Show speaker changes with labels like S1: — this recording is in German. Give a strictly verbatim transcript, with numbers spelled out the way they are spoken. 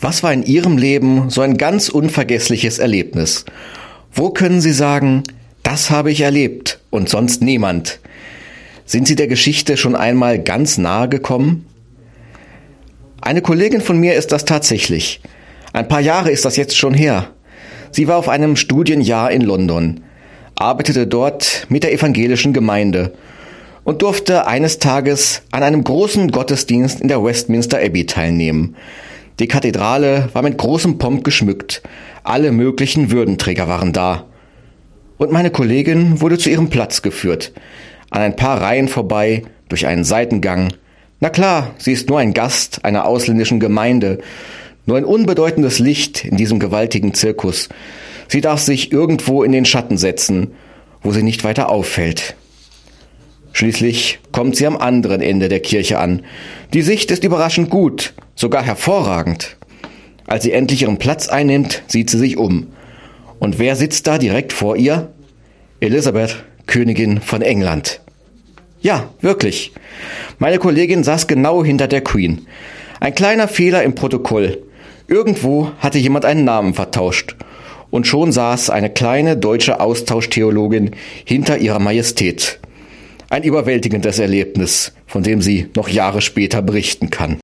S1: Was war in Ihrem Leben so ein ganz unvergessliches Erlebnis? Wo können Sie sagen, das habe ich erlebt und sonst niemand? Sind Sie der Geschichte schon einmal ganz nahe gekommen? Eine Kollegin von mir ist das tatsächlich. Ein paar Jahre ist das jetzt schon her. Sie war auf einem Studienjahr in London, arbeitete dort mit der evangelischen Gemeinde und durfte eines Tages an einem großen Gottesdienst in der Westminster Abbey teilnehmen. Die Kathedrale war mit großem Pomp geschmückt. Alle möglichen Würdenträger waren da. Und meine Kollegin wurde zu ihrem Platz geführt. An ein paar Reihen vorbei, durch einen Seitengang. Na klar, sie ist nur ein Gast einer ausländischen Gemeinde. Nur ein unbedeutendes Licht in diesem gewaltigen Zirkus. Sie darf sich irgendwo in den Schatten setzen, wo sie nicht weiter auffällt. Schließlich kommt sie am anderen Ende der Kirche an. Die Sicht ist überraschend gut, sogar hervorragend. Als sie endlich ihren Platz einnimmt, sieht sie sich um. Und wer sitzt da direkt vor ihr? Elisabeth, Königin von England. Ja, wirklich. Meine Kollegin saß genau hinter der Queen. Ein kleiner Fehler im Protokoll. Irgendwo hatte jemand einen Namen vertauscht. Und schon saß eine kleine deutsche Austauschtheologin hinter ihrer Majestät. Ein überwältigendes Erlebnis, von dem sie noch Jahre später berichten kann.